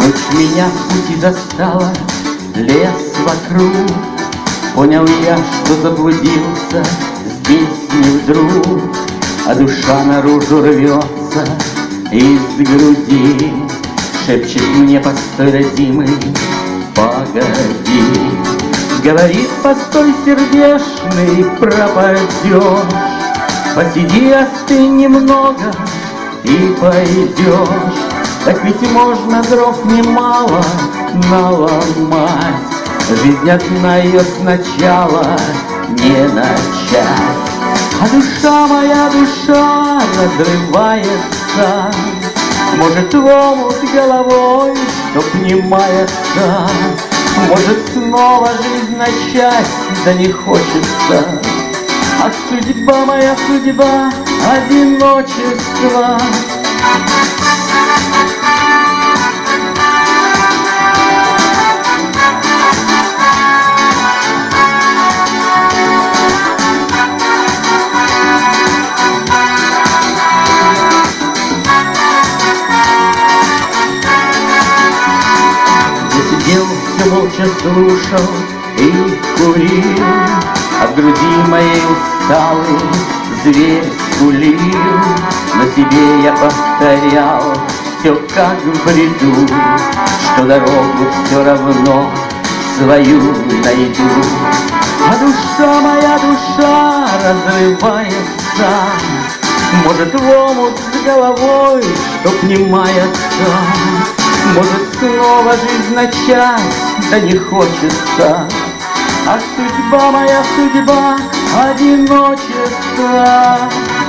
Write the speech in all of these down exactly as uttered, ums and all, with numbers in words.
Ночь меня в пути застала, лес вокруг. Понял я, что заблудился здесь не вдруг, а душа наружу рвется из груди. Шепчет мне: постой, родимый, погоди. Говорит: постой, сердечный, пропадешь. Посиди, остынь немного и пойдешь. Так ведь можно дров немало наломать. Жизнь одна, ее сначала не начать. А душа моя, душа разрывается, может, в омут головой, чтоб не маяться. Может, снова жизнь начать, да не хочется. Ах, судьба моя, судьба, одиночество. Сидел, все молча слушал и курил, а в груди моей усталый зверь скулил. Но себе я повторял, все как в бреду, что дорогу все равно свою найду. А душа моя, душа разрывается, может, в омут с головой, чтоб не маяться. Может, снова жизнь начать, да не хочется. Ах, судьба моя, судьба, одиночество.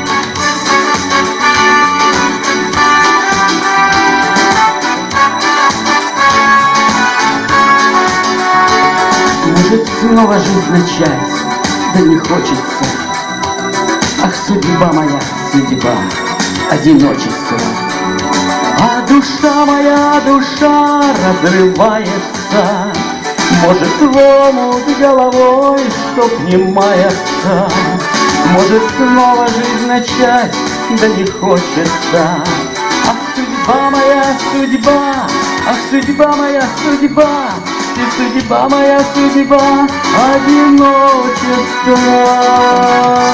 Может, снова жизнь начать, да не хочется. Ах, судьба моя, судьба, одиночество. А душа моя, душа разрывается, может, в омут головой, чтоб не маяться. Может, снова жизнь начать, да не хочется. Ах, судьба моя, судьба, ах, судьба моя, судьба, и судьба моя, судьба, одиночество.